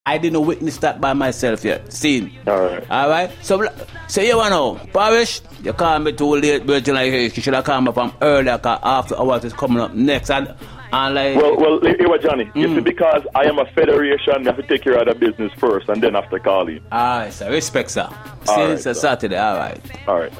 I didn't witness that by myself yet. See? Alright. Alright? So you want to know, Parish, you can't be too late, Virgin, like, you should have come up from earlier, because after hours is coming up next. And like... Well, here, Johnny. You see, because I am a federation, I have to take care of the business first, and then after call you. Alright, sir. Respect, sir. See, it's a Saturday. Alright. Alright.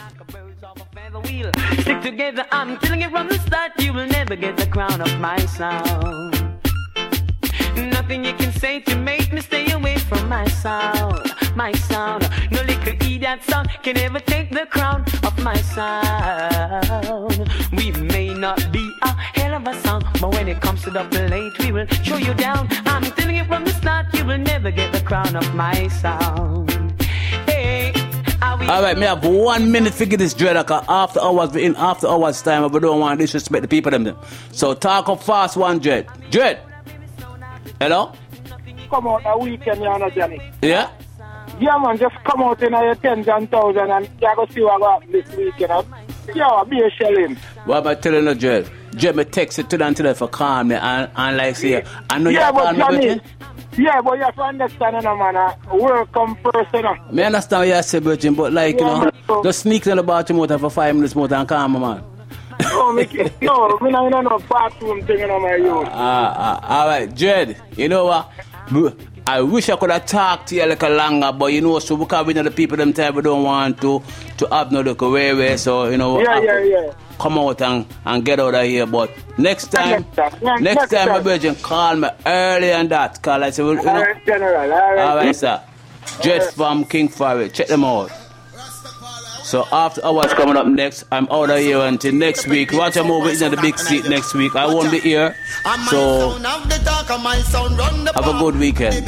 Stick together, I'm killing it from the start. You will never get the crown of my sound. Nothing you can say to make me stay away from my sound. My sound. No little idiot sound can ever take the crown of my sound. We may not be a hell of a sound, but when it comes to the plate, we will show you down. I'm telling you from the start, you will never get the crown of my sound. Hey. Alright, me have 1 minute to get this dread, because after hours, we in after hours time, but we don't want to disrespect the people them. So talk up fast one, Dread. Dread! Hello? Come out a weekend, you know, Johnny. Yeah? Yeah, man, just come out in your tens and thousands and you go see what got this weekend. Yeah, be a shelling. What am I telling you, Dread? Dread, me text it to them today for calm me and like say, I know yeah, you're calm me, Virgin. Yeah, but you have to understand, you know, man, work come first, you know. Me understand what you say, Virgin, but like, you know, just sneak in the bathroom out for 5 minutes more and calm me, man. No, me not no bathroom thing, you know, my youth. Alright, Dread, you know what? I wish I could have talked to you like a longer, but you know, so because we know the people them time we don't want to have no look away, so you know, yeah. Come out and get out of here. But next time, my Virgin, call me early and that. Call I say, you know, Alright, General, alright, sir. Dread from King Forest, check them out. So after hours coming up next, I'm out of here until next week. Watch a movie in the big seat next week. I won't be here. So have a good weekend.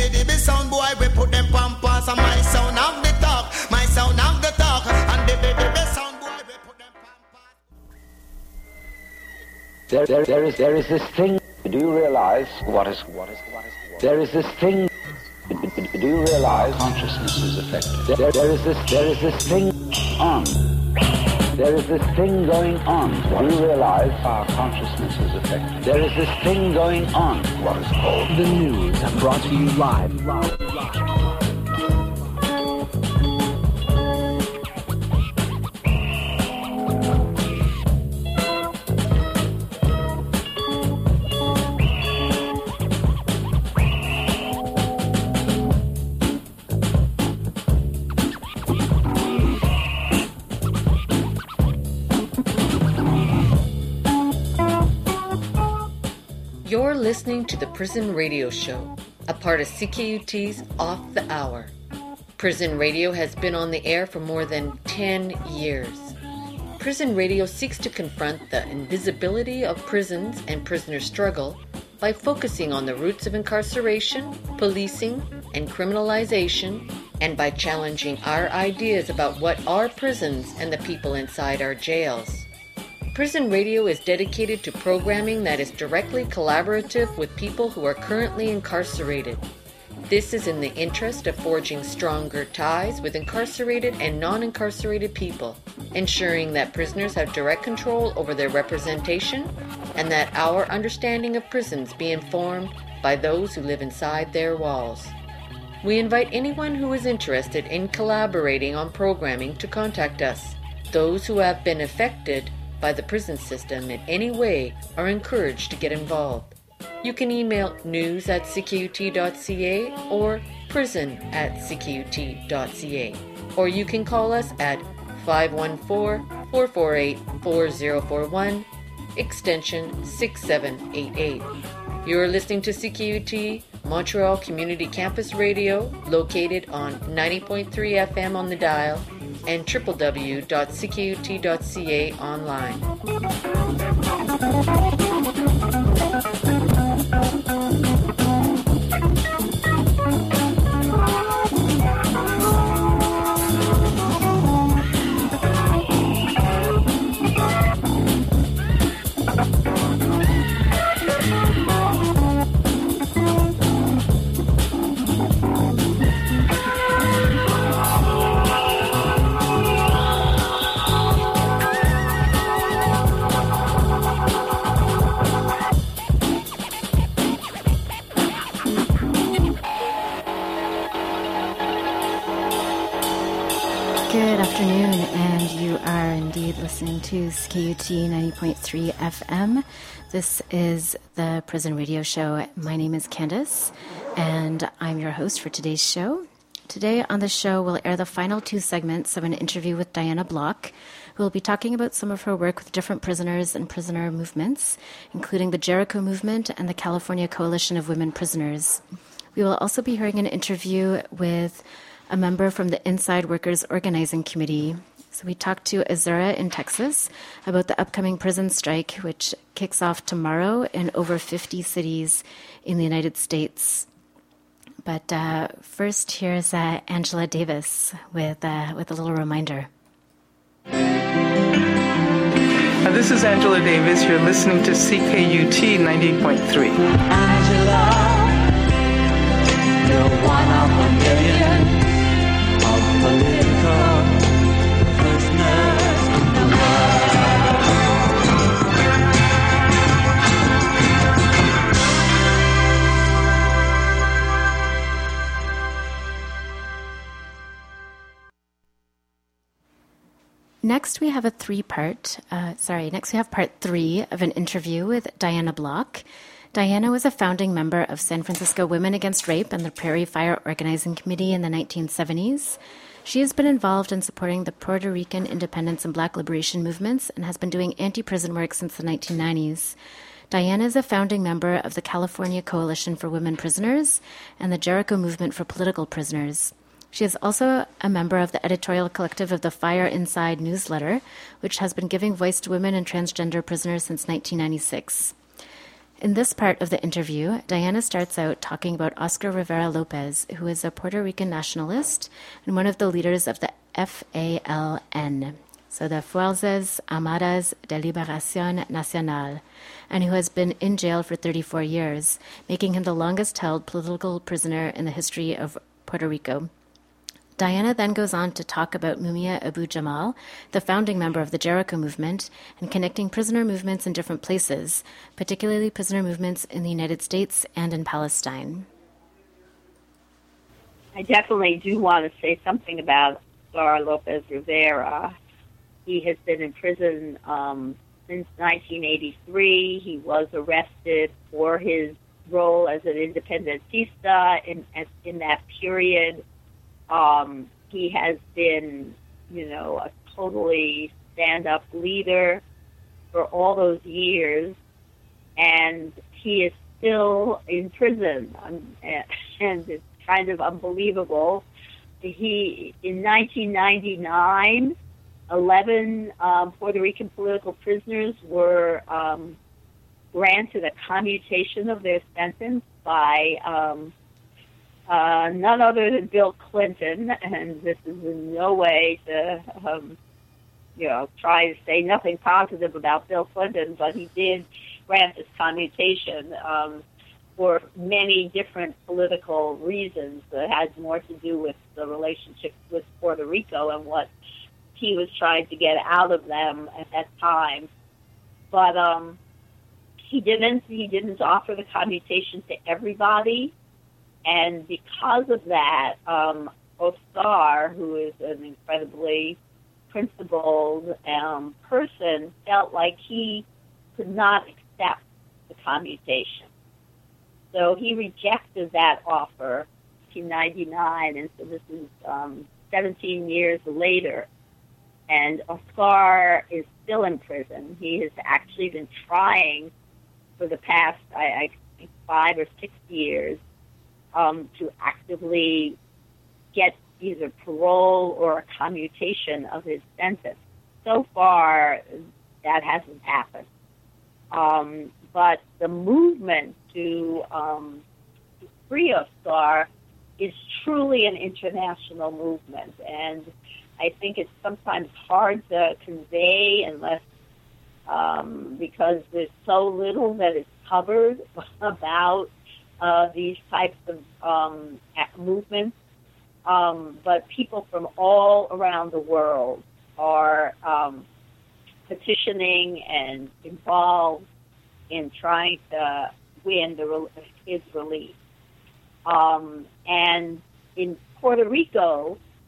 There is this thing. Do you realize what is? There is this thing. Do you realize consciousness is affected? There is this thing on. There is this thing going on. Do you realize our consciousness is affected? There is this thing going on. What is called the news, brought to you live. You're listening to the Prison Radio Show, a part of CKUT's Off the Hour. Prison Radio has been on the air for more than 10 years. Prison Radio seeks to confront the invisibility of prisons and prisoner struggle by focusing on the roots of incarceration, policing, and criminalization, and by challenging our ideas about what are prisons and the people inside our jails. Prison Radio is dedicated to programming that is directly collaborative with people who are currently incarcerated. This is in the interest of forging stronger ties with incarcerated and non-incarcerated people, ensuring that prisoners have direct control over their representation, and that our understanding of prisons be informed by those who live inside their walls. We invite anyone who is interested in collaborating on programming to contact us. Those who have been affected by the prison system in any way are encouraged to get involved. You can email news@ckut.ca or prison@ckut.ca, or you can call us at 514-448-4041, extension 6788. You're listening to CKUT Montreal Community Campus Radio, located on 90.3 FM on the dial and www.ckut.ca online. Good afternoon, and you are indeed listening to CKUT 90.3 FM. This is the Prison Radio Show. My name is Candace, and I'm your host for today's show. Today on the show, we'll air the final two segments of an interview with Diana Block, who will be talking about some of her work with different prisoners and prisoner movements, including the Jericho Movement and the California Coalition of Women Prisoners. We will also be hearing an interview with a member from the Inside Workers Organizing Committee. So we talked to Azura in Texas about the upcoming prison strike, which kicks off tomorrow in over 50 cities in the United States. But first, here's Angela Davis with a little reminder. This is Angela Davis. You're listening to CKUT 90.3. Angela, you're one of a million of political prisoners in the world. Next, we have part 3 of an interview with Diana Block. Diana was a founding member of San Francisco Women Against Rape and the Prairie Fire Organizing Committee in the 1970s. She has been involved in supporting the Puerto Rican independence and Black liberation movements and has been doing anti-prison work since the 1990s. Diana is a founding member of the California Coalition for Women Prisoners and the Jericho Movement for Political Prisoners. She is also a member of the editorial collective of the Fire Inside newsletter, which has been giving voice to women and transgender prisoners since 1996. In this part of the interview, Diana starts out talking about Oscar Rivera Lopez, who is a Puerto Rican nationalist and one of the leaders of the FALN, so the Fuerzas Armadas de Liberación Nacional, and who has been in jail for 34 years, making him the longest-held political prisoner in the history of Puerto Rico. Diana then goes on to talk about Mumia Abu-Jamal, the founding member of the Jericho Movement, and connecting prisoner movements in different places, particularly prisoner movements in the United States and in Palestine. I definitely do want to say something about Oscar Lopez Rivera. He has been in prison since 1983. He was arrested for his role as an independentista in that period. He has been, a totally stand-up leader for all those years, and he is still in prison, and it's kind of unbelievable. In 1999, 11 Puerto Rican political prisoners were granted a commutation of their sentence by none other than Bill Clinton, and this is in no way to, try to say nothing positive about Bill Clinton, but he did grant this commutation for many different political reasons that had more to do with the relationship with Puerto Rico and what he was trying to get out of them at that time. But he didn't offer the commutation to everybody. And because of that, Oscar, who is an incredibly principled person, felt like he could not accept the commutation. So he rejected that offer in 1999, and so this is 17 years later. And Oscar is still in prison. He has actually been trying for the past, I think, 5 or 6 years to actively get either parole or a commutation of his sentence. So far, that hasn't happened. But the movement to free Oscar is truly an international movement, and I think it's sometimes hard to convey unless because there's so little that is covered about these types of movements. But people from all around the world are petitioning and involved in trying to win his release. And in Puerto Rico,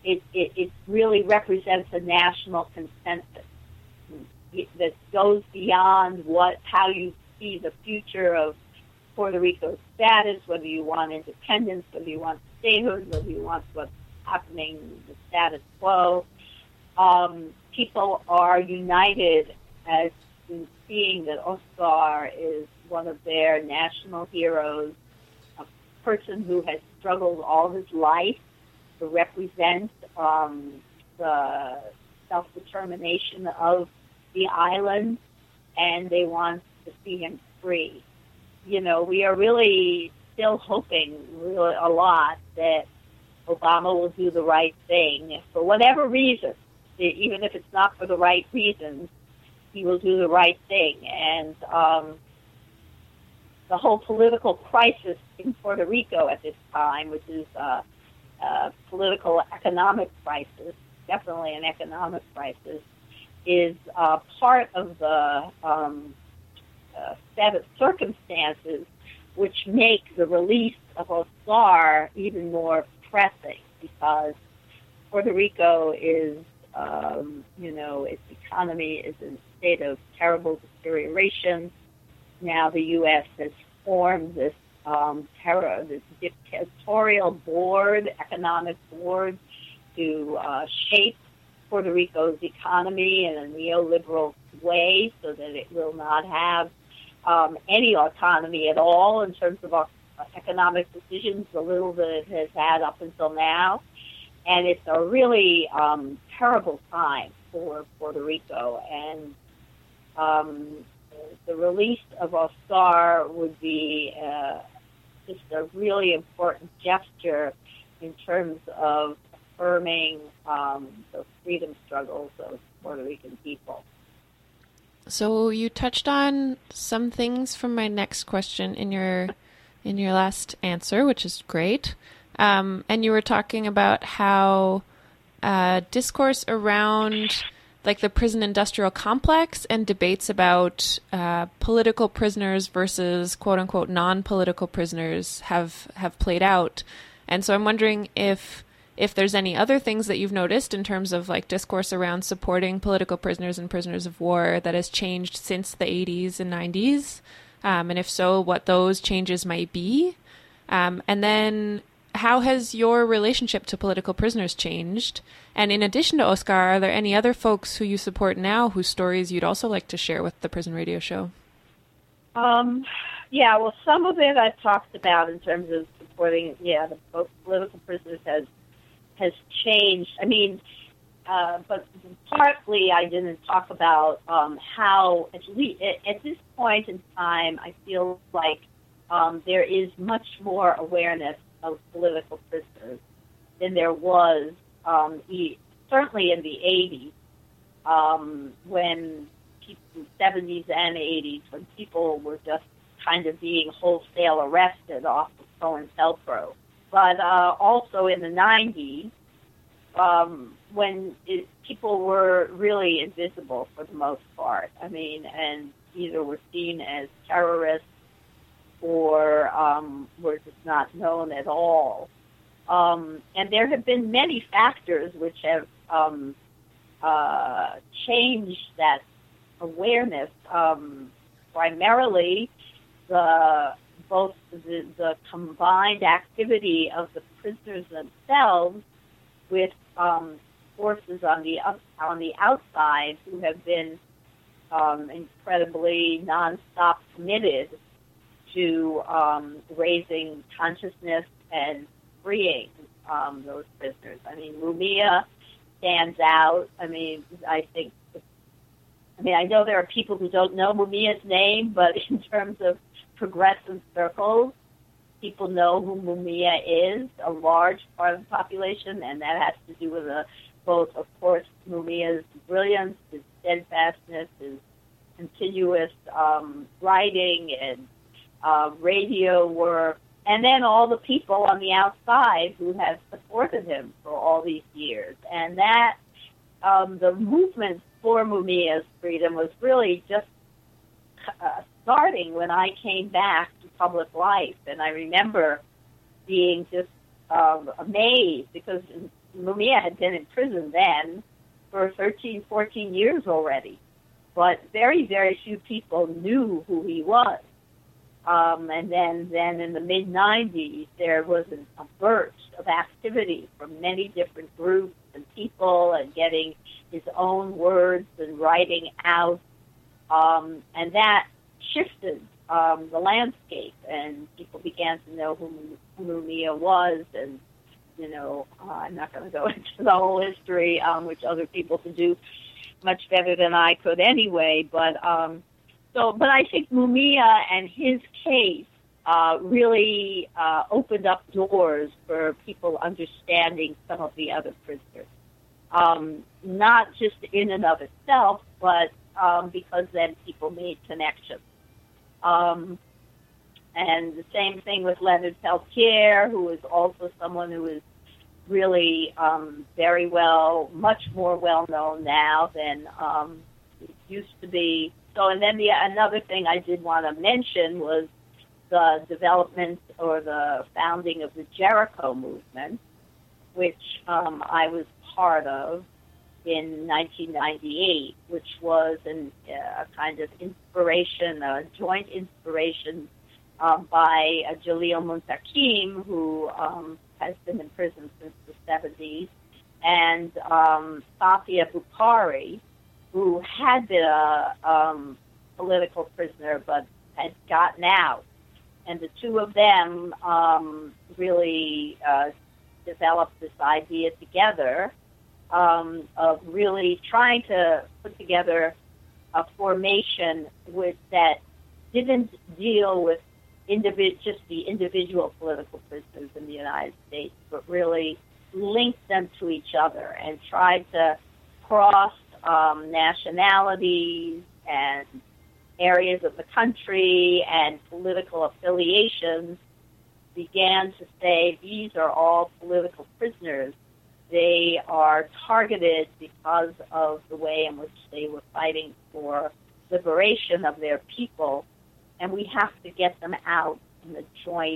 it really represents a national consensus that goes beyond how you see the future of Puerto Rico's status, whether you want independence, whether you want statehood, whether you want what's happening, the status quo. People are united as in seeing that Oscar is one of their national heroes, a person who has struggled all his life to represent the self-determination of the island, and they want to see him free. We are really still hoping a lot that Obama will do the right thing for whatever reason. Even if it's not for the right reasons, he will do the right thing. And the whole political crisis in Puerto Rico at this time, which is a political economic crisis, definitely an economic crisis, is part of the set of circumstances which make the release of Oscar even more pressing, because Puerto Rico is, its economy is in a state of terrible deterioration. Now the U.S. has formed this this dictatorial board, economic board, to shape Puerto Rico's economy in a neoliberal way so that it will not have any autonomy at all in terms of economic decisions, the little that it has had up until now. And it's a really terrible time for Puerto Rico. And the release of Oscar would be just a really important gesture in terms of affirming the freedom struggles of Puerto Rican people. So you touched on some things from my next question in your last answer, which is great. And you were talking about how discourse around like the prison industrial complex and debates about political prisoners versus quote unquote non-political prisoners have played out. And so I'm wondering if there's any other things that you've noticed in terms of like discourse around supporting political prisoners and prisoners of war that has changed since the 80s and 90s. And if so, what those changes might be. And then how has your relationship to political prisoners changed? And in addition to Oscar, are there any other folks who you support now whose stories you'd also like to share with the Prison Radio Show? Yeah, well, some of it I've talked about in terms of supporting, the political prisoners has changed. I mean, but partly I didn't talk about how, at this point in time, I feel like there is much more awareness of political prisoners than there was certainly in the 80s, when people, 70s and 80s, when people were just kind of being wholesale arrested off of COINTELPRO. But also in the 90s, when people were really invisible for the most part. I mean, and either were seen as terrorists or were just not known at all. And there have been many factors which have changed that awareness. Primarily, both the combined activity of the prisoners themselves with forces on the outside who have been incredibly nonstop committed to raising consciousness and freeing those prisoners. I mean, Mumia stands out. I mean, I know there are people who don't know Mumia's name, but in terms of progressive circles, people know who Mumia is, a large part of the population, and that has to do with both, of course, Mumia's brilliance, his steadfastness, his continuous writing and radio work, and then all the people on the outside who have supported him for all these years. And that, the movement for Mumia's freedom was really just starting when I came back to public life. And I remember being just amazed because Mumia had been in prison then for 13, 14 years already. But very, very few people knew who he was. And then in the mid-'90s, there was a burst of activity from many different groups and people and getting his own words and writing out. And that shifted the landscape, and people began to know who Mumia was. And, you know, I'm not going to go into the whole history, which other people can do much better than I could anyway. But I think Mumia and his case really opened up doors for people understanding some of the other prisoners. Not just in and of itself, but because then people made connections. And the same thing with Leonard Peltier, who is also someone who is really very well, much more well-known now than it used to be. So, and then another thing I did want to mention was the development or the founding of the Jericho movement, which I was part of in 1998, which was a kind of inspiration, a joint inspiration by Jalil Muntakim, who has been in prison since the 70s, and Safia Bukhari, who had been a political prisoner but had gotten out. And the two of them really developed this idea together of really trying to put together a formation that didn't deal with just the individual political prisoners in the United States, but really linked them to each other and tried to cross nationalities and areas of the country and political affiliations, began to say these are all political prisoners. They are targeted because of the way in which they were fighting for liberation of their people, and we have to get them out in a joint,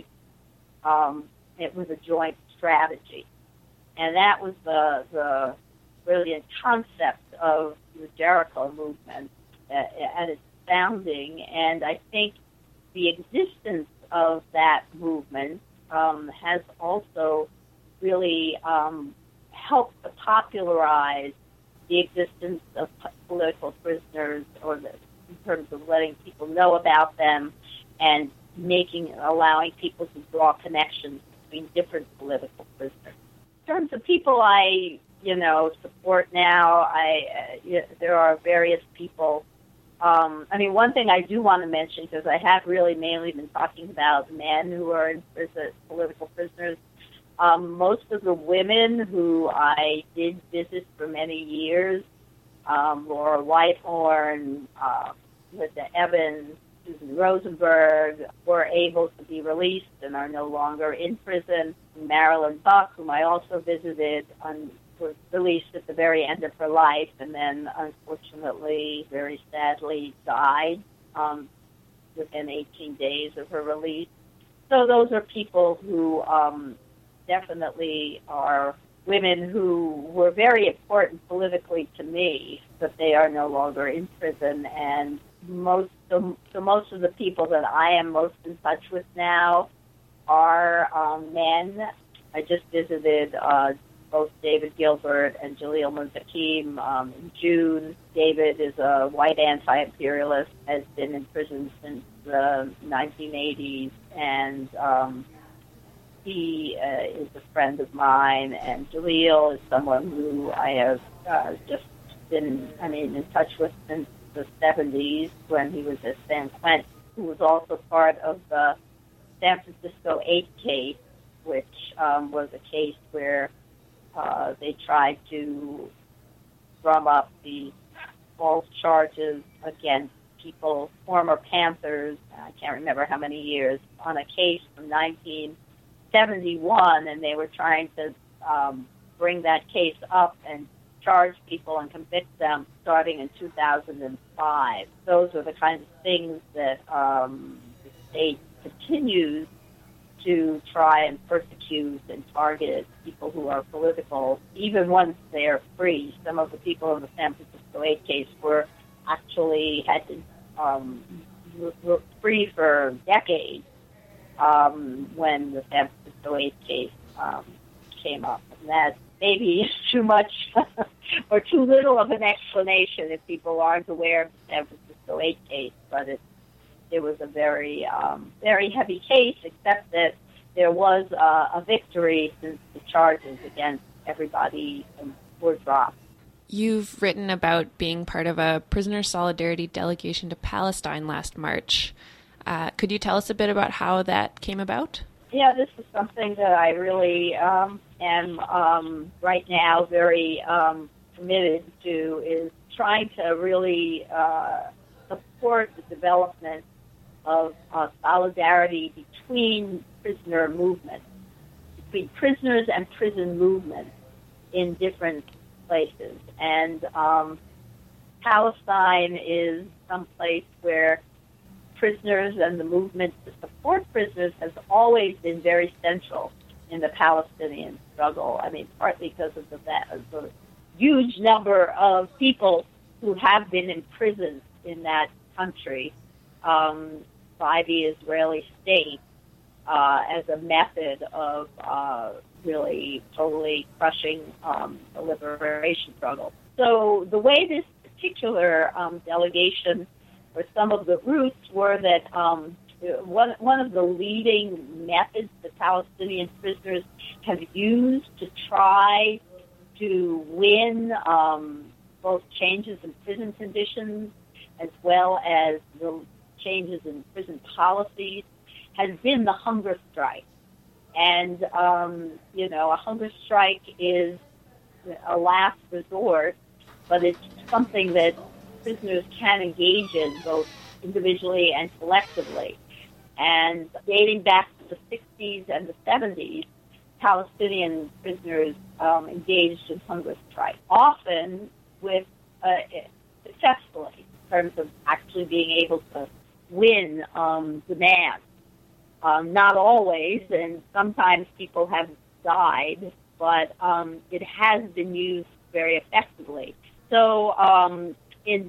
it was a joint strategy. And that was the brilliant concept of the Jericho movement at its founding. And I think the existence of that movement has also really helped to popularize the existence of political prisoners, in terms of letting people know about them and allowing people to draw connections between different political prisoners. In terms of people I support now, there are various people. One thing I do want to mention, because I have really mainly been talking about men who are in prison, political prisoners. Most of the women who I did visit for many years, Laura Whitehorn, Linda Evans, Susan Rosenberg, were able to be released and are no longer in prison. Marilyn Buck, whom I also visited, was released at the very end of her life and then unfortunately, very sadly, died within 18 days of her release. So those are people who definitely are women who were very important politically to me, but they are no longer in prison. And most of the people that I am most in touch with now are men. I just visited both David Gilbert and Jalil Muntakim in June. David is a white anti-imperialist, has been in prison since the 1980s, and he is a friend of mine. And Jalil is someone who I have just been, in touch with since the 70s when he was at San Quentin, who was also part of the San Francisco 8 case, which was a case where they tried to drum up the false charges against people, former Panthers, I can't remember how many years, on a case from 1971, and they were trying to bring that case up and charge people and convict them starting in 2005. Those are the kinds of things that the state continues to try and persecute and target people who are political, even once they're free. Some of the people in the San Francisco 8 case were actually had to were free for decades when the San Francisco 8 case came up. And that maybe is too much or too little of an explanation if people aren't aware of the San Francisco 8 case, but it was a very, very heavy case, except that there was a victory since the charges against everybody were dropped. You've written about being part of a prisoner solidarity delegation to Palestine last March. Could you tell us a bit about how that came about? Yeah, this is something that I really am right now very committed to, is trying to really support the development of solidarity between prisoner movements, between prisoners and prison movements in different places. And Palestine is some place where prisoners and the movement to support prisoners has always been very central in the Palestinian struggle. I mean, partly because of the huge number of people who have been imprisoned in that country by the Israeli state as a method of really totally crushing the liberation struggle. So the way this particular delegation, or some of the roots, were that one of the leading methods that Palestinian prisoners have used to try to win both changes in prison conditions as well as the changes in prison policies has been the hunger strike. And, a hunger strike is a last resort, but it's something that prisoners can engage in both individually and collectively. And dating back to the 60s and the 70s, Palestinian prisoners engaged in hunger strike, often with successfully, in terms of actually being able to win demand. Not always, and sometimes people have died, but it has been used very effectively. So in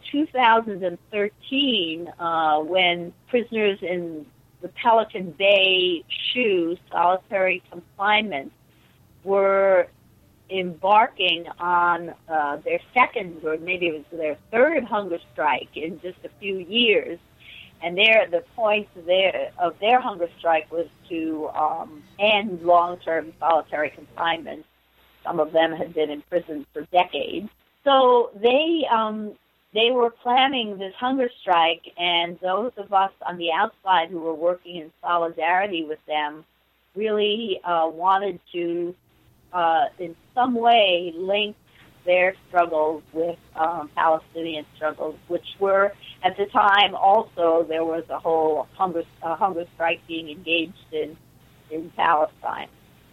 2013, when prisoners in the Pelican Bay SHU, solitary confinement, were embarking on their second, or maybe it was their third hunger strike in just a few years. And the point of their hunger strike was to end long-term solitary confinement. Some of them had been in prison for decades. So they were planning this hunger strike, and those of us on the outside who were working in solidarity with them really wanted to, in some way, link their struggles with Palestinian struggles, which were, at the time, also there was a whole hunger strike being engaged in Palestine.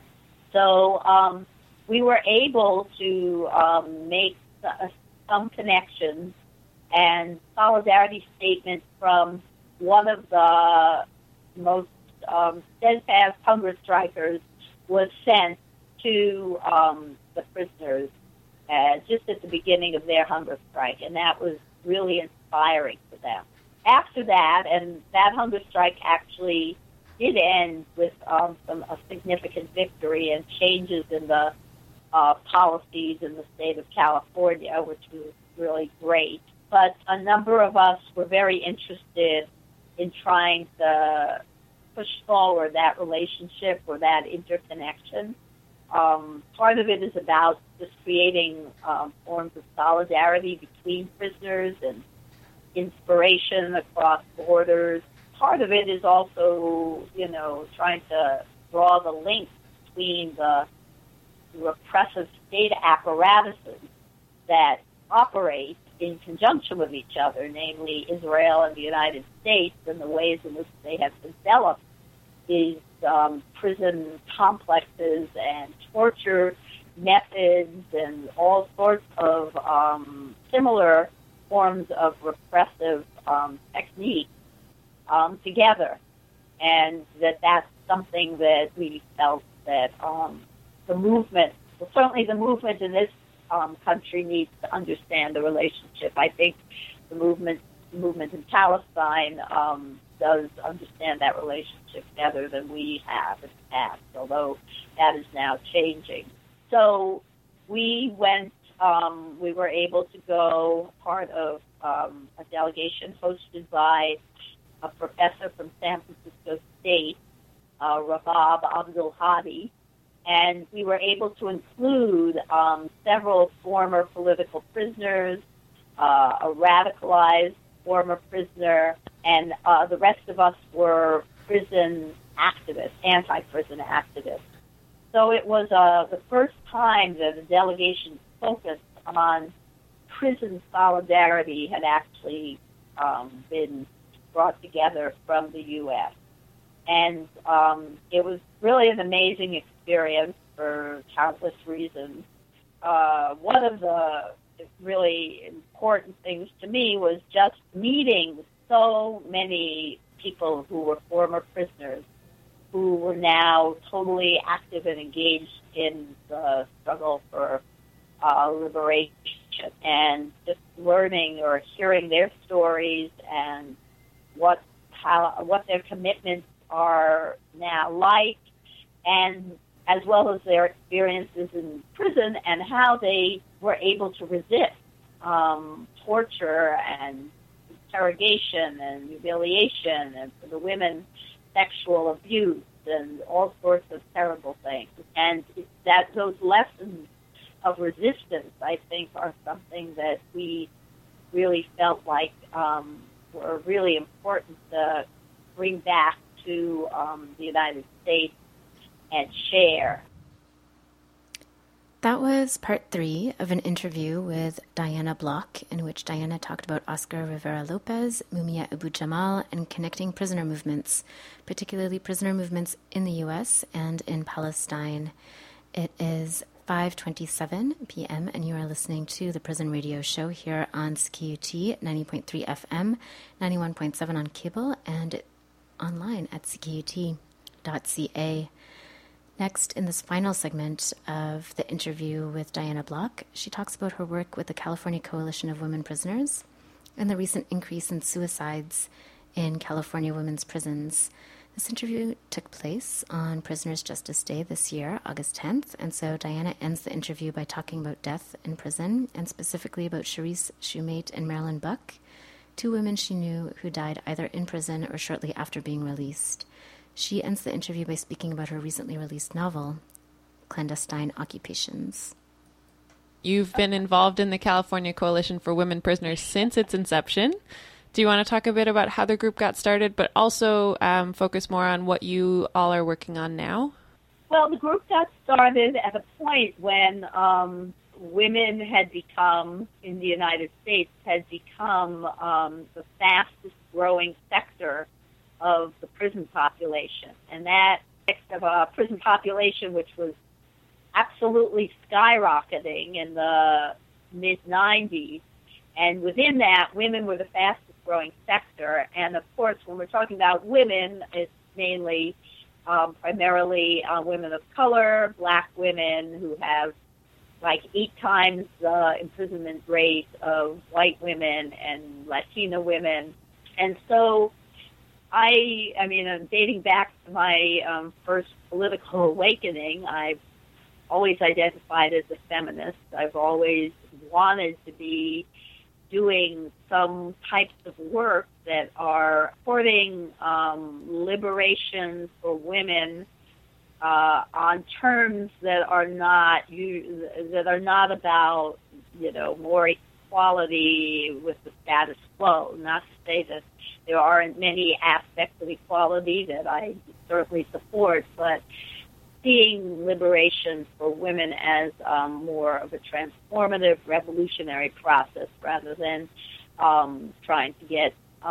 So we were able to make some connections, and solidarity statement from one of the most steadfast hunger strikers was sent to the prisoners just at the beginning of their hunger strike, and that was really inspiring for them. After that, and that hunger strike actually did end with a significant victory and changes in the policies in the state of California, which was really great. But a number of us were very interested in trying to push forward that relationship or that interconnection. Part of it is about just creating forms of solidarity between prisoners and inspiration across borders. Part of it is also, trying to draw the link between the repressive state apparatuses that operate in conjunction with each other, namely Israel and the United States, and the ways in which they have developed these prison complexes and torture methods and all sorts of similar forms of repressive techniques together. And that's something that we felt that the movement, well, certainly the movement in this country needs to understand the relationship. I think the movement in Palestine does understand that relationship better than we have in the past, although that is now changing. So we went, we were able to go, part of a delegation hosted by a professor from San Francisco State, Rabab Abdul Hadi, and we were able to include several former political prisoners, a radicalized former prisoner, and the rest of us were prison activists, anti-prison activists. So it was the first time that a delegation focused on prison solidarity had actually been brought together from the U.S. And it was really an amazing experience for countless reasons. One of the really important things to me was just meeting so many people who were former prisoners who were now totally active and engaged in the struggle for liberation, and just learning or hearing their stories and what their commitments are now like, and as well as their experiences in prison and how they were able to resist torture and interrogation and humiliation, and for the women, sexual abuse and all sorts of terrible things. And that those lessons of resistance, I think, are something that we really felt like were really important to bring back to the United States and share. That was part 3 of an interview with Diana Block, in which Diana talked about Oscar Rivera Lopez, Mumia Abu-Jamal, and connecting prisoner movements, particularly prisoner movements in the U.S. and in Palestine. It is 5:27 p.m., and you are listening to the Prison Radio Show here on CKUT 90.3 FM, 91.7 on cable, and online at ckut.ca. Next, in this final segment of the interview with Diana Block, she talks about her work with the California Coalition of Women Prisoners and the recent increase in suicides in California women's prisons. This interview took place on Prisoners' Justice Day this year, August 10th, and so Diana ends the interview by talking about death in prison, and specifically about Cherise Shumate and Marilyn Buck, 2 women she knew who died either in prison or shortly after being released. She ends the interview by speaking about her recently released novel, Clandestine Occupations. You've been involved in the California Coalition for Women Prisoners since its inception. Do you want to talk a bit about how the group got started, but also focus more on what you all are working on now? Well, the group got started at a point when women had become, in the United States, had become the fastest growing sector of the prison population. And that of a prison population which was absolutely skyrocketing in the mid-90s. And within that, women were the fastest growing sector. And of course, when we're talking about women, it's mainly primarily women of color, black women who have like 8 times the imprisonment rate of white women and Latina women. And so I mean, dating back to my first political awakening, I've always identified as a feminist. I've always wanted to be doing some types of work that are supporting liberation for women on terms that are not about, more equality with the status quo. Not to say that there aren't many aspects of equality that I certainly support, but seeing liberation for women as more of a transformative, revolutionary process rather than trying to get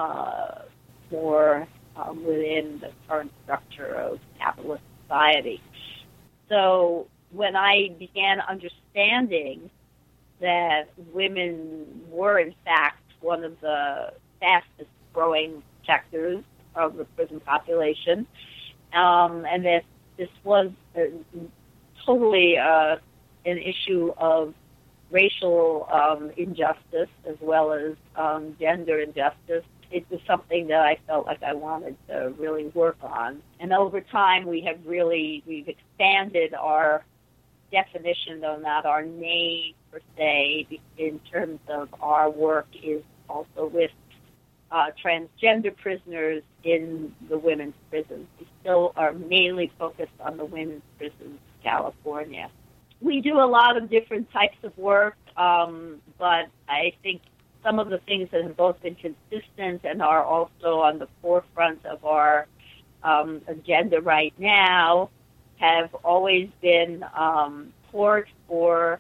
more within the current structure of capitalist society. So when I began understanding that women were, in fact, one of the fastest growing sectors of the prison population, and that this was totally an issue of racial injustice as well as gender injustice. It was something that I felt like I wanted to really work on. And over time, we've expanded our definition, though not our name per se, in terms of our work is also with transgender prisoners in the women's prisons. We still are mainly focused on the women's prisons in California. We do a lot of different types of work, but I think some of the things that have both been consistent and are also on the forefront of our agenda right now have always been support for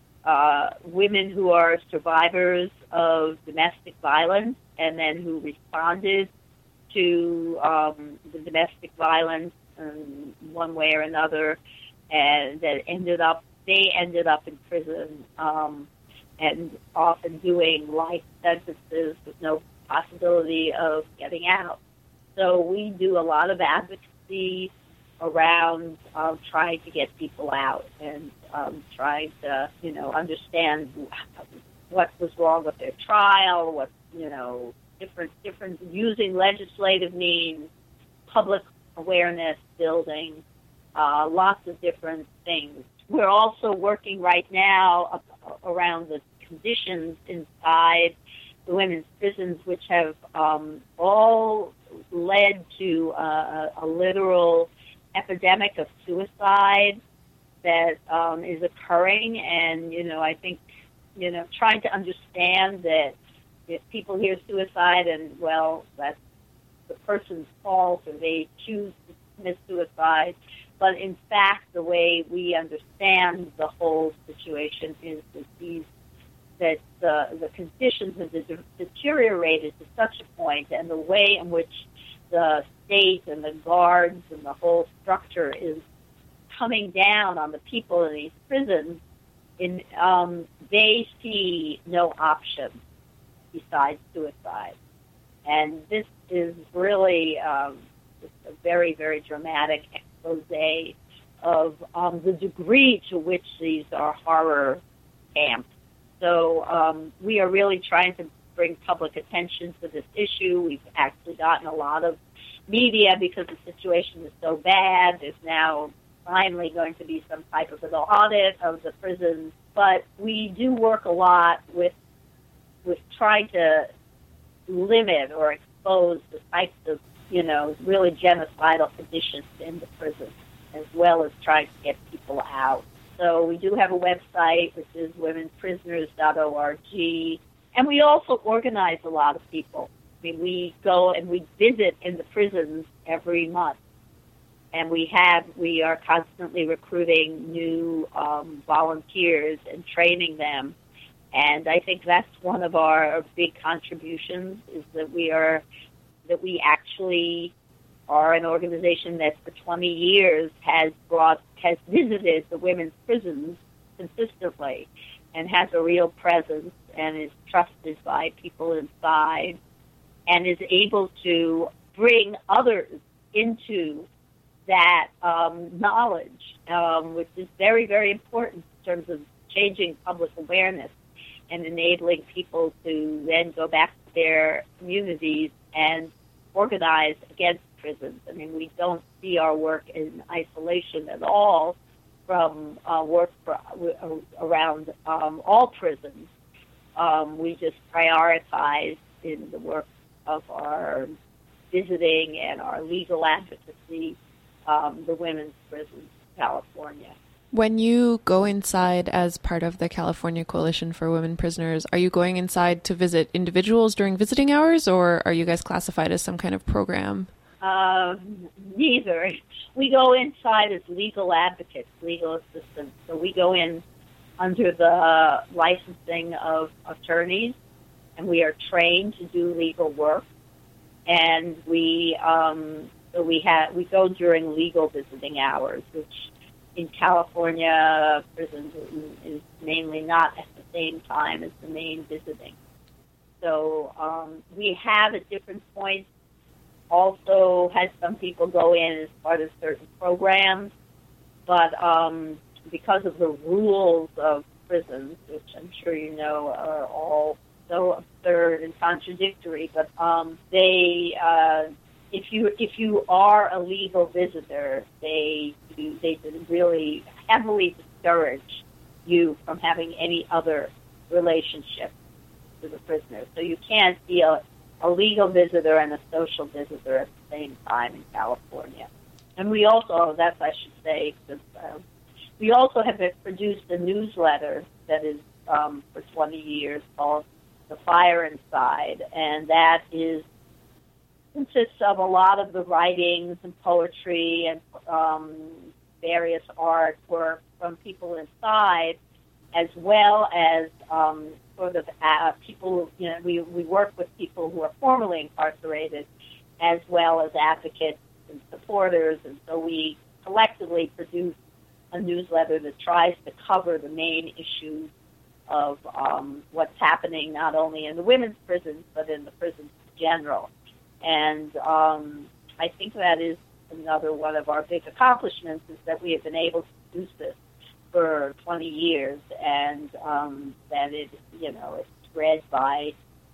women who are survivors of domestic violence and then who responded to the domestic violence in one way or another, and that ended up in prison and often doing life sentences with no possibility of getting out. So we do a lot of advocacy around trying to get people out and trying to, understand what was wrong with their trial, what, different using legislative means, public awareness building, lots of different things. We're also working right now around the conditions inside the women's prisons, which have all led to a literal epidemic of suicide that is occurring. And, I think, trying to understand that if people hear suicide and, well, that's the person's fault or they choose to commit suicide, but in fact, the way we understand the whole situation is that the conditions have deteriorated to such a point, and the way in which the state and the guards and the whole structure is coming down on the people in these prisons, they see no option besides suicide. And this is really just a very, very dramatic expose of the degree to which these are horror camps. So we are really trying to bring public attention to this issue. We've actually gotten a lot of media because the situation is so bad. There's now finally going to be some type of an audit of the prisons. But we do work a lot with trying to limit or expose the types of, really genocidal conditions in the prisons, as well as trying to get people out. So we do have a website, which is womenprisoners.org, and we also organize a lot of people. I mean, we go and we visit in the prisons every month, and we are constantly recruiting new volunteers and training them. And I think that's one of our big contributions, is that we actually are an organization that for 20 years has visited the women's prisons consistently and has a real presence and is trusted by people inside and is able to bring others into that knowledge, which is very, very important in terms of changing public awareness and enabling people to then go back to their communities and organize against prisons. I mean, we don't see our work in isolation at all from work around all prisons. We just prioritize in the work of our visiting and our legal advocacy the women's prisons in California. When you go inside as part of the California Coalition for Women Prisoners, are you going inside to visit individuals during visiting hours, or are you guys classified as some kind of program? Neither. We go inside as legal advocates, legal assistants. So we go in under the licensing of attorneys, and we are trained to do legal work. And we go during legal visiting hours, which in California prisons is mainly not at the same time as the main visiting. So we have at different points also had some people go in as part of certain programs, but because of the rules of prisons, which I'm sure you know are all so absurd and contradictory, but if you are a legal visitor, they really heavily discourage you from having any other relationship with the prisoner. So you can't be a legal visitor and a social visitor at the same time in California. And we also, that's I should say, we also have produced a newsletter that is for 20 years called The Fire Inside, and that consists of a lot of the writings and poetry and various artwork from people inside, as well as people. You know, we work with people who are formerly incarcerated, as well as advocates and supporters, and so we collectively produce a newsletter that tries to cover the main issues of what's happening not only in the women's prisons but in the prisons in general. And I think that is another one of our big accomplishments, is that we have been able to produce this for 20 years, and that it's read by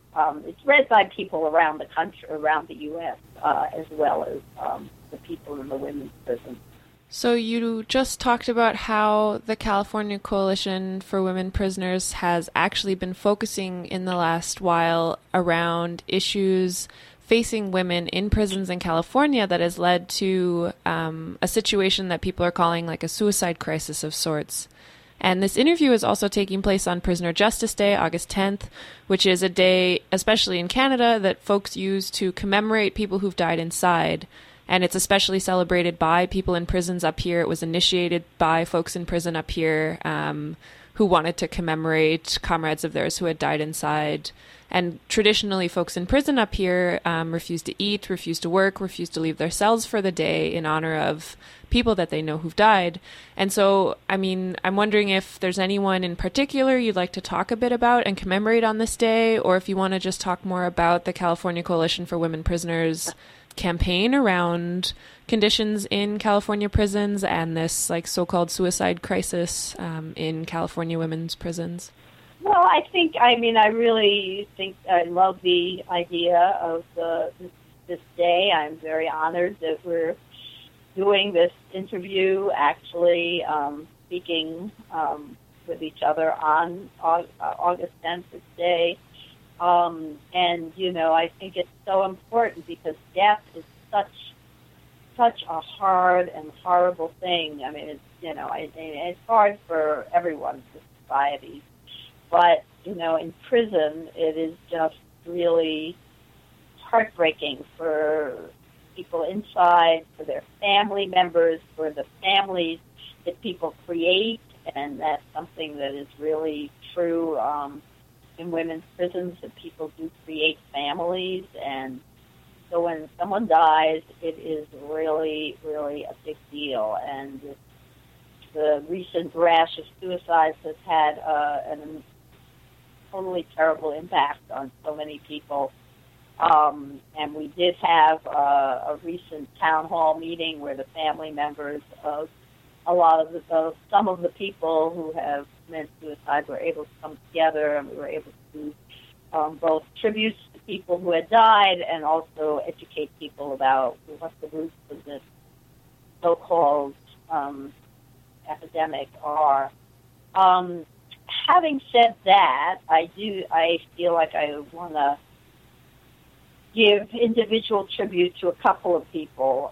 people around the country, around the U.S., as well as the people in the women's prison. So you just talked about how the California Coalition for Women Prisoners has actually been focusing in the last while around issues facing women in prisons in California that has led to a situation that people are calling like a suicide crisis of sorts. And this interview is also taking place on Prisoner Justice Day, August 10th, which is a day, especially in Canada, that folks use to commemorate people who've died inside. And it's especially celebrated by people in prisons up here. It was initiated by folks in prison up here who wanted to commemorate comrades of theirs who had died inside. And traditionally, folks in prison up here refuse to eat, refuse to work, refuse to leave their cells for the day in honor of people that they know who've died. And so, I mean, I'm wondering if there's anyone in particular you'd like to talk a bit about and commemorate on this day, or if you want to just talk more about the California Coalition for Women Prisoners campaign around conditions in California prisons and this like so-called suicide crisis in California women's prisons. Well, I really think I love the idea of this day. I'm very honored that we're doing this interview, actually speaking with each other on August 10th, this day. And, I think it's so important because death is such a hard and horrible thing. I mean, it's hard for everyone in society. But, in prison, it is just really heartbreaking for people inside, for their family members, for the families that people create, and that's something that is really true in women's prisons, that people do create families, and so when someone dies, it is really, really a big deal, and the recent rash of suicides has had a totally terrible impact on so many people. And we did have a recent town hall meeting where the family members of some of the people who have committed suicide were able to come together, and we were able to both tribute to people who had died and also educate people about what the roots of this so-called epidemic are. Having said that, I feel like I want to give individual tribute to a couple of people.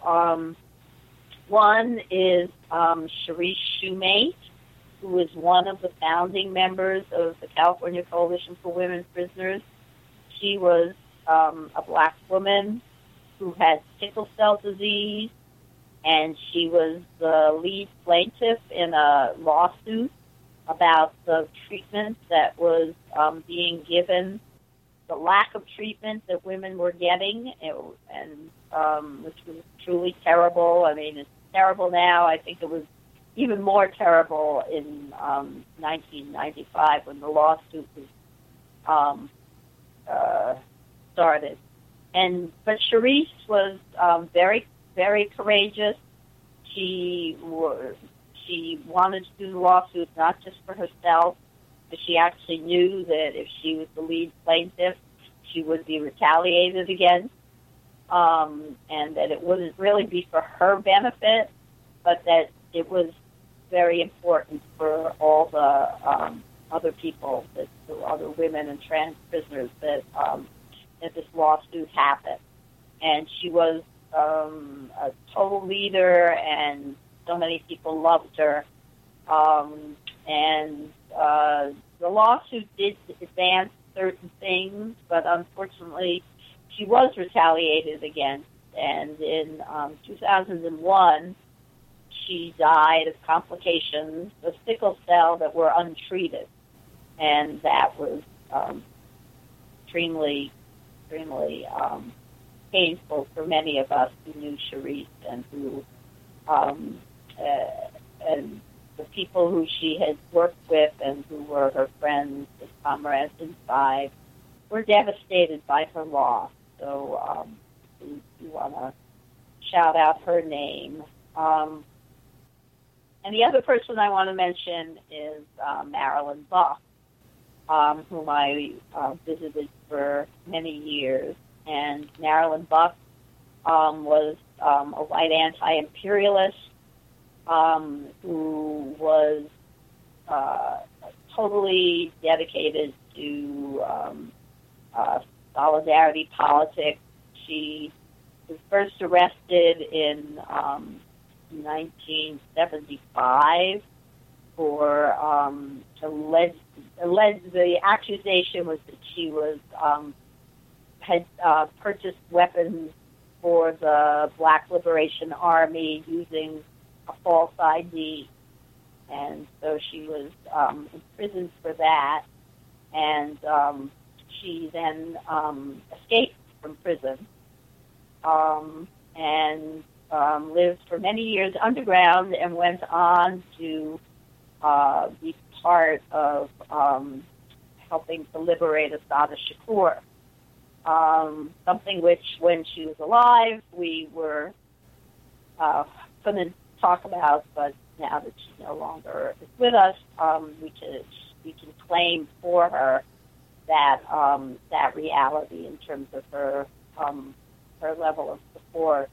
One is Cherise Shumate, who is one of the founding members of the California Coalition for Women Prisoners. She was a black woman who had sickle cell disease, and she was the lead plaintiff in a lawsuit about the treatment that was being given, the lack of treatment that women were getting, and which was truly terrible. I mean, it's terrible now. I think it was even more terrible in 1995 when the lawsuit was started. But Cherise was very, very courageous. She wanted to do the lawsuit not just for herself, but she actually knew that if she was the lead plaintiff, she would be retaliated against, and that it wouldn't really be for her benefit, but that it was very important for all the other people, the other women and trans prisoners, that this lawsuit happened. And she was a total leader, and so many people loved her. The lawsuit did advance certain things, but unfortunately she was retaliated against. And in 2001, she died of complications of sickle cell that were untreated. And that was extremely painful for many of us who knew Cherise and who and the people who she had worked with and who were her friends, her comrades inside, were devastated by her loss. So we want to shout out her name. And the other person I want to mention is Marilyn Buck, whom I visited for many years. And Marilyn Buck was a white anti-imperialist who was totally dedicated to solidarity politics. She was first arrested in 1975 for the accusation was that she was had purchased weapons for the Black Liberation Army using a false ID, and so she was imprisoned for that, and she then escaped from prison and lived for many years underground and went on to be part of helping to liberate Assata Shakur, something which, when she was alive, we were couldn't talk about, but now that she no longer is with us, we can claim for her that that reality in terms of her level of support.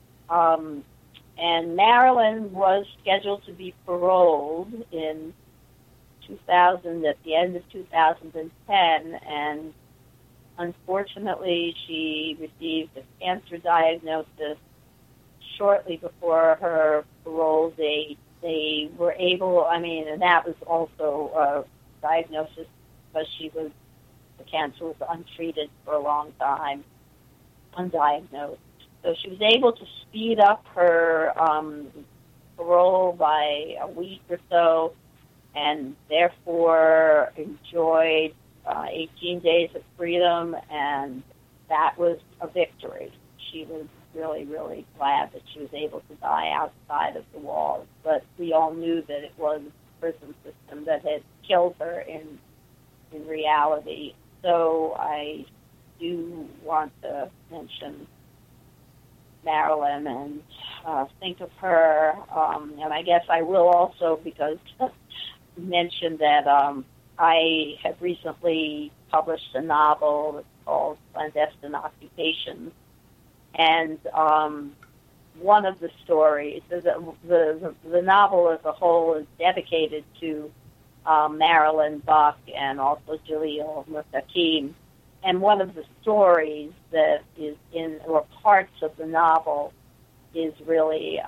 And Marilyn was scheduled to be paroled in 2000, at the end of 2010, and unfortunately she received a cancer diagnosis shortly before her parole date. They were able, and that was also a diagnosis because the cancer was untreated for a long time, undiagnosed. So she was able to speed up her parole by a week or so, and therefore enjoyed 18 days of freedom, and that was a victory. She was really, really glad that she was able to die outside of the walls, but we all knew that it was the prison system that had killed her in reality. So I do want to mention Marilyn and think of her, and I guess I will also, because mention that I have recently published a novel that's called Clandestine Occupations, and one of the stories, the novel as a whole is dedicated to Marilyn Buck and also Jalil Mustaqim. And one of the stories that is in, or parts of the novel, is really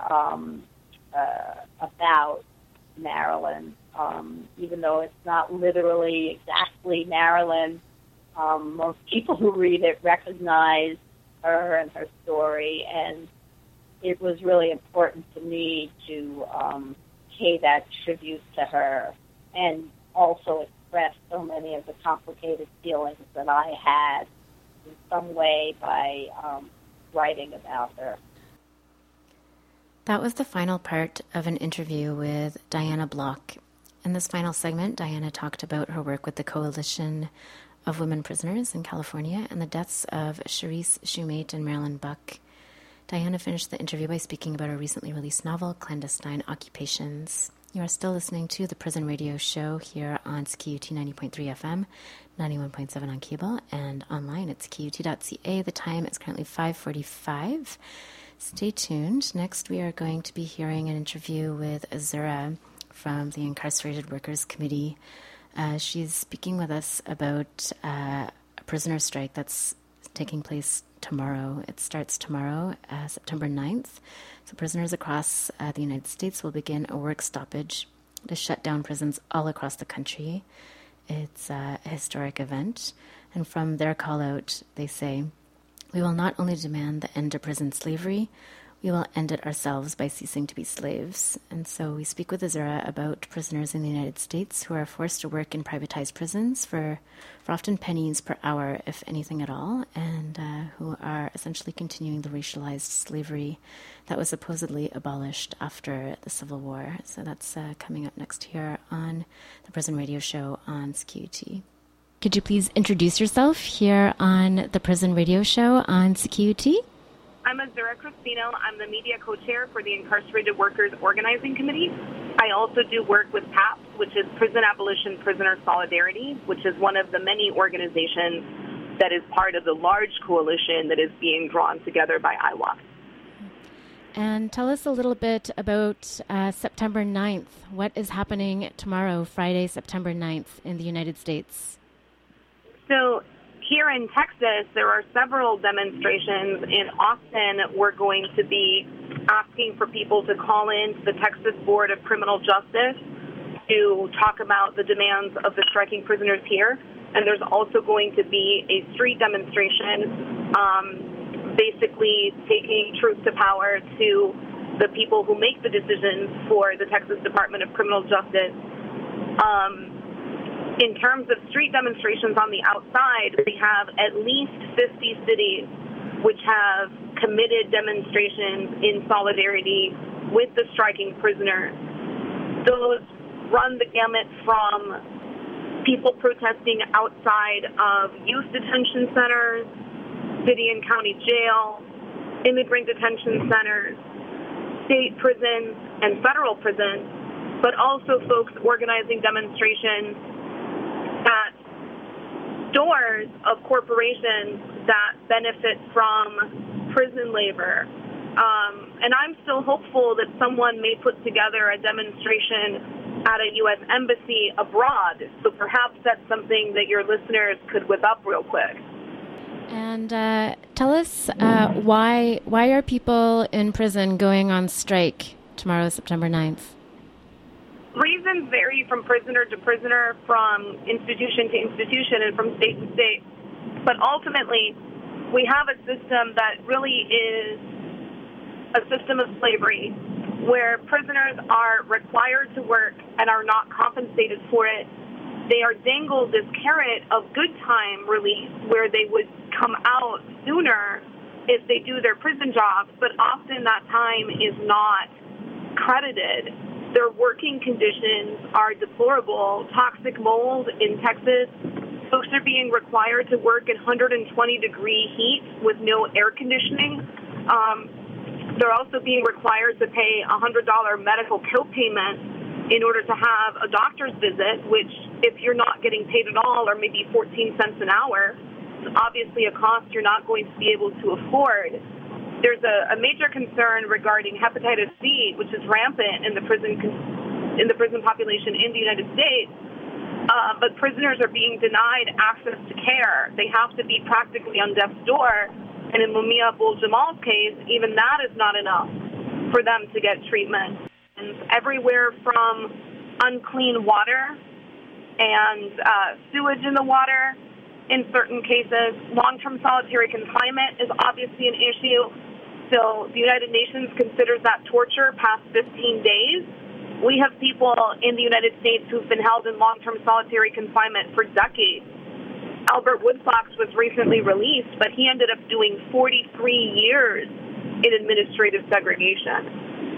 about Marilyn. Even though it's not literally exactly Marilyn, most people who read it recognize her and her story, and it was really important to me to pay that tribute to her and also express so many of the complicated feelings that I had in some way by writing about her. That was the final part of an interview with Diana Block. In this final segment, Diana talked about her work with the Coalition of women prisoners in California and the deaths of Charisse Shumate and Marilyn Buck. Diana finished the interview by speaking about her recently released novel, Clandestine Occupations. You are still listening to the Prison Radio Show here on CKUT 90.3 FM, 91.7 on cable, and online at CKUT.ca. The time is currently 5:45. Stay tuned. Next, we are going to be hearing an interview with Azura from the Incarcerated Workers Committee. She's speaking with us about a prisoner strike that's taking place tomorrow. It starts tomorrow, September 9th. So prisoners across the United States will begin a work stoppage to shut down prisons all across the country. It's a historic event. And from their call out, they say, "We will not only demand the end to prison slavery, we will end it ourselves by ceasing to be slaves." And so we speak with Azura about prisoners in the United States who are forced to work in privatized prisons for often pennies per hour, if anything at all, and who are essentially continuing the racialized slavery that was supposedly abolished after the Civil War. So that's coming up next here on the Prison Radio Show on CKUT. Could you please introduce yourself here on the Prison Radio Show on CKUT? I'm Azura Cristino. I'm the media co-chair for the Incarcerated Workers Organizing Committee. I also do work with PAPS, which is Prison Abolition Prisoner Solidarity, which is one of the many organizations that is part of the large coalition that is being drawn together by IWOC. And tell us a little bit about September 9th. What is happening tomorrow, Friday, September 9th, in the United States? So here in Texas, there are several demonstrations. In Austin, we're going to be asking for people to call in to the Texas Board of Criminal Justice to talk about the demands of the striking prisoners here. And there's also going to be a street demonstration, basically taking truth to power to the people who make the decisions for the Texas Department of Criminal Justice. In terms of street demonstrations on the outside, we have at least 50 cities which have committed demonstrations in solidarity with the striking prisoners. Those run the gamut from people protesting outside of youth detention centers, city and county jail, immigrant detention centers, state prisons, and federal prisons, but also folks organizing demonstrations at doors of corporations that benefit from prison labor. And I'm still hopeful that someone may put together a demonstration at a U.S. embassy abroad. So perhaps that's something that your listeners could whip up real quick. And tell us why are people in prison going on strike tomorrow, September 9th? Reasons vary from prisoner to prisoner, from institution to institution, and from state to state. But ultimately, we have a system that really is a system of slavery, where prisoners are required to work and are not compensated for it. They are dangled this carrot of good time release, where they would come out sooner if they do their prison jobs, but often that time is not credited. Their working conditions are deplorable. Toxic mold in Texas. Folks are being required to work in 120-degree heat with no air conditioning. They're also being required to pay a $100 medical co-payment in order to have a doctor's visit, which, if you're not getting paid at all, or maybe 14 cents an hour, is obviously a cost you're not going to be able to afford. There's a major concern regarding hepatitis C, which is rampant in the prison population in the United States. But prisoners are being denied access to care. They have to be practically on death's door. And in Mumia Abdul-Jamal's case, even that is not enough for them to get treatment. And everywhere from unclean water and sewage in the water in certain cases. Long-term solitary confinement is obviously an issue. So the United Nations considers that torture past 15 days. We have people in the United States who've been held in long-term solitary confinement for decades. Albert Woodfox was recently released, but he ended up doing 43 years in administrative segregation.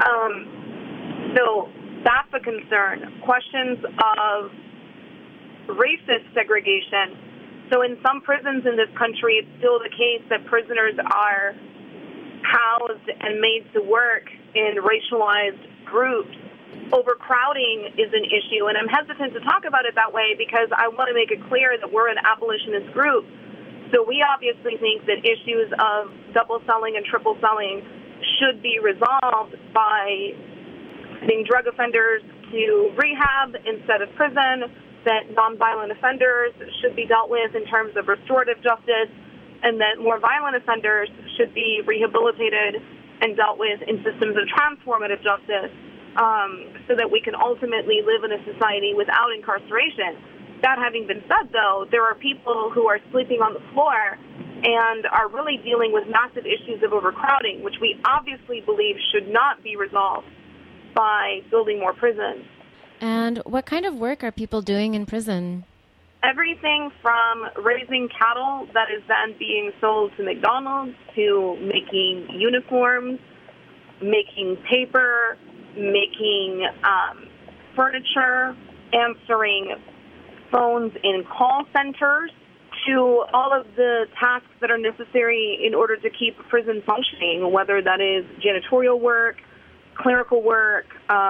So that's a concern. Questions of racist segregation So in some prisons in this country, it's still the case that prisoners are housed and made to work in racialized groups. Overcrowding is an issue, and I'm hesitant to talk about it that way because I want to make it clear that we're an abolitionist group. So we obviously think that issues of double selling and triple selling should be resolved by sending drug offenders to rehab instead of prison, that nonviolent offenders should be dealt with in terms of restorative justice, and that more violent offenders should be rehabilitated and dealt with in systems of transformative justice, so that we can ultimately live in a society without incarceration. That having been said, though, there are people who are sleeping on the floor and are really dealing with massive issues of overcrowding, which we obviously believe should not be resolved by building more prisons. And what kind of work are people doing in prison? Everything from raising cattle that is then being sold to McDonald's, to making uniforms, making paper, making furniture, answering phones in call centers, to all of the tasks that are necessary in order to keep a prison functioning, whether that is janitorial work, clerical work,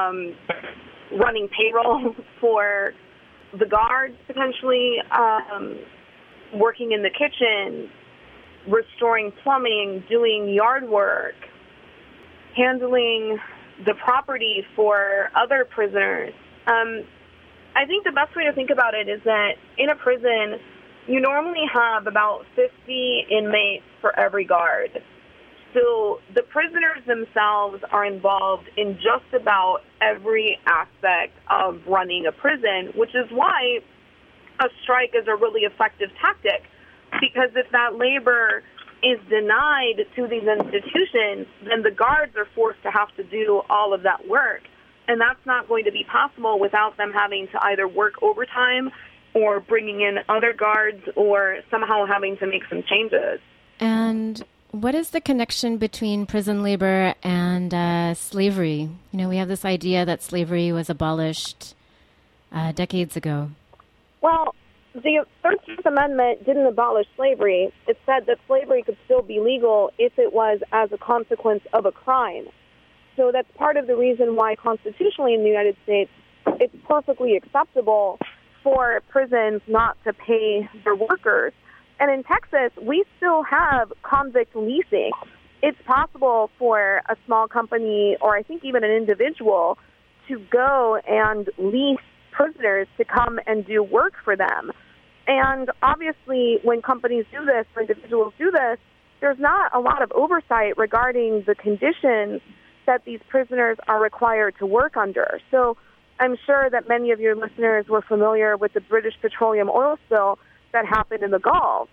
running payroll for the guards, potentially, working in the kitchen, restoring plumbing, doing yard work, handling the property for other prisoners. I think the best way to think about it is that in a prison, you normally have about 50 inmates for every guard. So the prisoners themselves are involved in just about every aspect of running a prison, which is why a strike is a really effective tactic. Because if that labor is denied to these institutions, then the guards are forced to have to do all of that work. And that's not going to be possible without them having to either work overtime or bringing in other guards or somehow having to make some changes. And what is the connection between prison labor and slavery? You know, we have this idea that slavery was abolished decades ago. Well, the 13th Amendment didn't abolish slavery. It said that slavery could still be legal if it was as a consequence of a crime. So that's part of the reason why constitutionally in the United States it's perfectly acceptable for prisons not to pay their workers. And in Texas, we still have convict leasing. It's possible for a small company or I think even an individual to go and lease prisoners to come and do work for them. And obviously, when companies do this, when individuals do this, there's not a lot of oversight regarding the conditions that these prisoners are required to work under. So I'm sure that many of your listeners were familiar with the British petroleum oil spill that happened in the Gulf.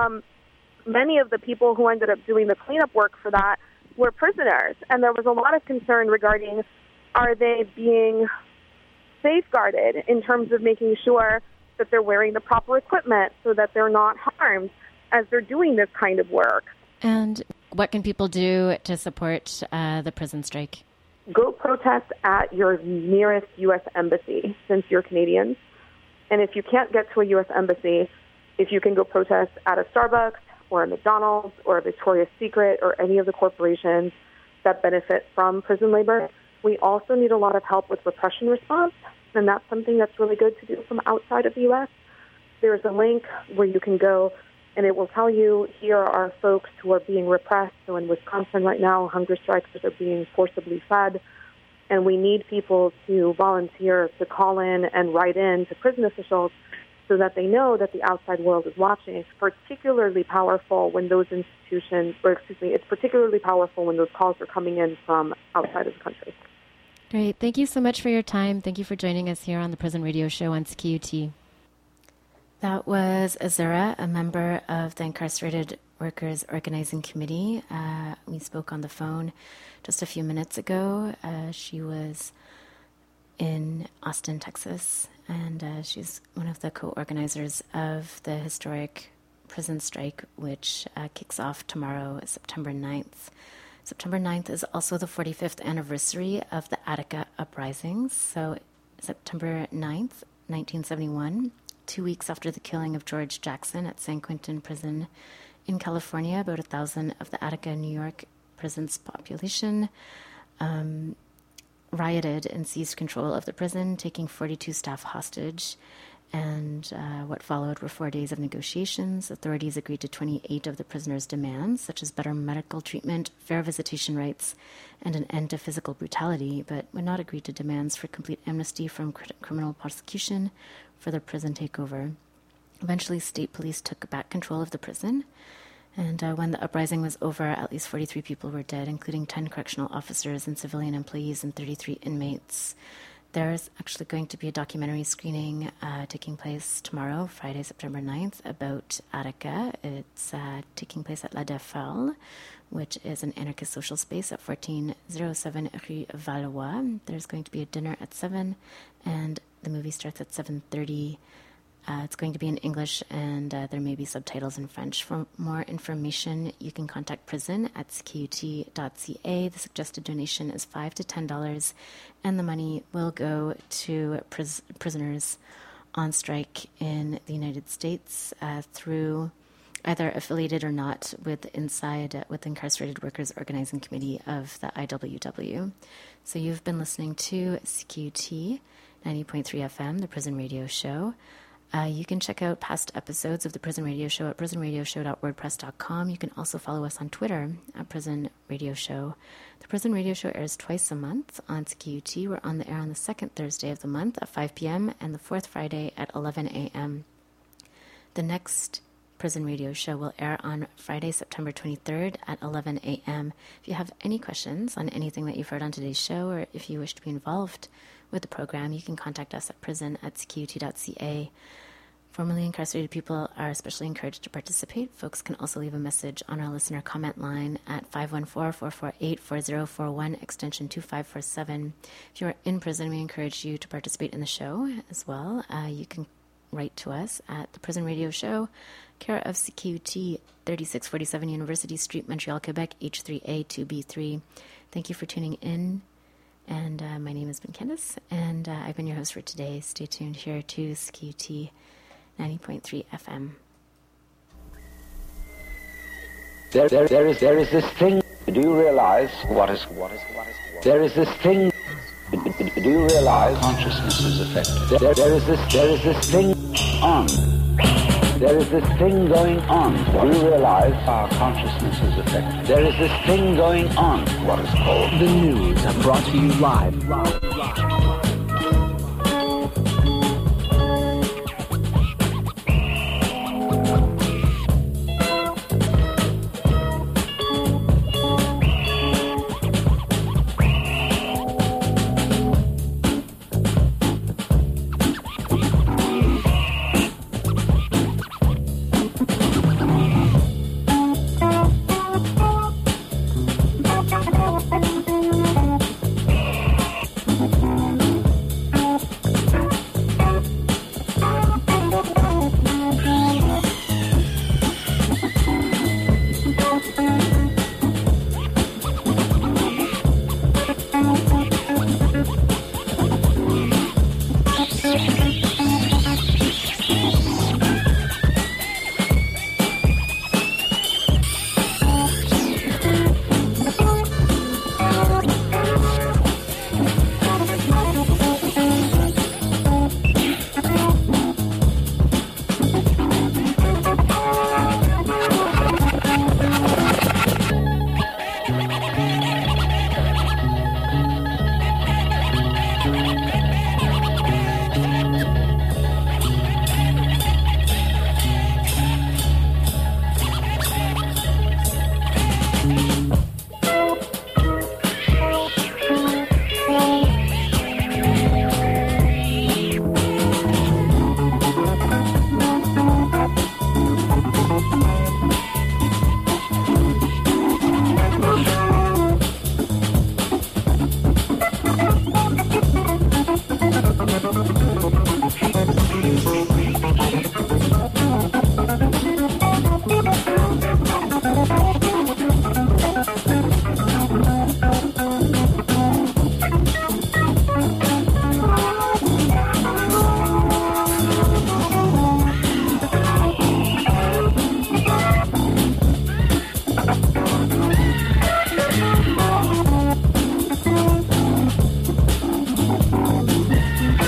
Many of the people who ended up doing the cleanup work for that were prisoners, and there was a lot of concern regarding, are they being safeguarded in terms of making sure that they're wearing the proper equipment so that they're not harmed as they're doing this kind of work. And what can people do to support the prison strike? Go protest at your nearest U.S. embassy, since you're Canadians. And if you can't get to a U.S. embassy, if you can go protest at a Starbucks or a McDonald's or a Victoria's Secret or any of the corporations that benefit from prison labor, we also need a lot of help with repression response, and that's something that's really good to do from outside of the U.S. There's a link where you can go, and it will tell you here are folks who are being repressed. So in Wisconsin right now, hunger strikers are being forcibly fed, and we need people to volunteer to call in and write in to prison officials so that they know that the outside world is watching. It's particularly powerful when those institutions, it's particularly powerful when those calls are coming in from outside of the country. Great. Thank you so much for your time. Thank you for joining us here on the Prison Radio Show on CKUT. That was Azura, a member of the Incarcerated Workers Organizing Committee. We spoke on the phone just a few minutes ago. She was in Austin, Texas, and she's one of the co-organizers of the historic prison strike, which kicks off tomorrow, September 9th. September 9th is also the 45th anniversary of the Attica Uprisings. So September 9th, 1971, 2 weeks after the killing of George Jackson at San Quentin Prison in California. About 1,000 of the Attica, New York prison's population rioted and seized control of the prison, taking 42 staff hostage. And what followed were 4 days of negotiations. Authorities agreed to 28 of the prisoners' demands, such as better medical treatment, fair visitation rights, and an end to physical brutality, but would not agree to demands for complete amnesty from criminal prosecution for the prison takeover. Eventually, state police took back control of the prison, and when the uprising was over, at least 43 people were dead, including 10 correctional officers and civilian employees and 33 inmates. There's actually going to be a documentary screening taking place tomorrow, Friday, September 9th, about Attica. It's taking place at La Defale, which is an anarchist social space at 1407 Rue Valois. There's going to be a dinner at 7, and the movie starts at 7:30. It's going to be in English, and there may be subtitles in French. For more information, you can contact prison at ckut.ca. The suggested donation is $5 to $10, and the money will go to prisoners on strike in the United States through either affiliated or not with Incarcerated Workers Organizing Committee of the IWW. So you've been listening to CKUT 90.3 FM, the Prison Radio Show. You can check out past episodes of the Prison Radio Show at prisonradioshow.wordpress.com. You can also follow us on Twitter at Prison Radio Show. The Prison Radio Show airs twice a month on CKUT. We're on the air on the second Thursday of the month at 5 p.m. and the fourth Friday at 11 a.m. The next Prison Radio Show will air on Friday, September 23rd at 11 a.m. If you have any questions on anything that you've heard on today's show, or if you wish to be involved with the program, you can contact us at prison@ckut.ca. Formerly incarcerated people are especially encouraged to participate. Folks can also leave a message on our listener comment line at 514-448-4041, extension 2547. If you're in prison, we encourage you to participate in the show as well. You can write to us at the Prison Radio Show, care of CKUT, 3647 University Street, Montreal, Quebec, H3A2B3. Thank you for tuning in. And my name has been Candice, and I've been your host for today. Stay tuned here to CKUT 90.3 FM. There is this thing. Do you realize what is? There is this thing. Do you realize consciousness is affected? There is this thing on. There is this thing going on. Do you realize our consciousness is affected? There is this thing going on. What is called the news, brought to you live.